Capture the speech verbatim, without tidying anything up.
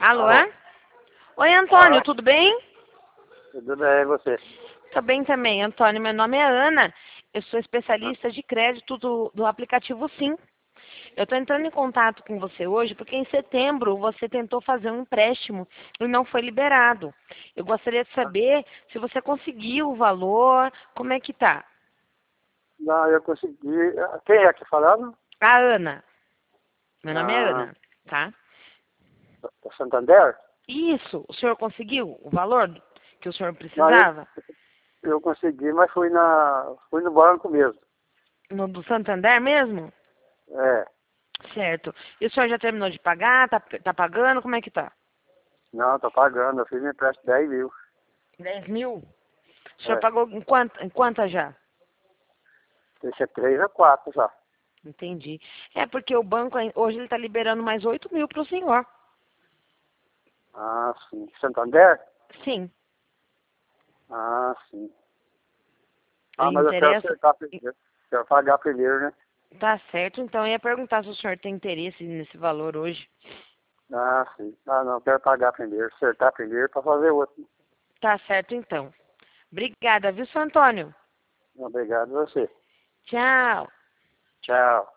Alô? Alô? Oi, Antônio, Ah, tudo bem? tudo bem, e você? Tô bem também, Antônio. Meu nome é Ana. Eu sou especialista de crédito do, do aplicativo Sim. Eu estou entrando em contato com você hoje porque em setembro você tentou fazer um empréstimo e não foi liberado. Eu gostaria de saber se você conseguiu o valor, como é que tá? Não, eu consegui. Quem é que falando? A Ana. Meu nome é Ah, Ana, tá? da Santander? Isso. O senhor conseguiu o valor que o senhor Não, eu, precisava? eu consegui, mas fui, na, fui no banco mesmo. No do Santander mesmo? É, Certo. E o senhor já terminou de pagar? Tá, tá pagando? Como é que tá? não, tô pagando, eu fiz um empréstimo de dez mil. Dez mil? O senhor É, pagou em quanto, em quantas já? tem que ser três a quatro já. Entendi. É porque o banco ai- hoje ele está liberando mais oito mil para o senhor. Ah, sim. Santander? Sim. Ah, sim. Lhe Ah, mas eu quero interessa? acertar primeiro. Quero pagar primeiro, né? Tá certo. Então eu ia perguntar se o senhor tem interesse nesse valor hoje. Ah, sim. Ah, não, quero pagar primeiro, acertar primeiro para fazer outro. Tá certo então. Obrigada, viu, seu Antônio? Obrigado a você. Tchau. Tchau.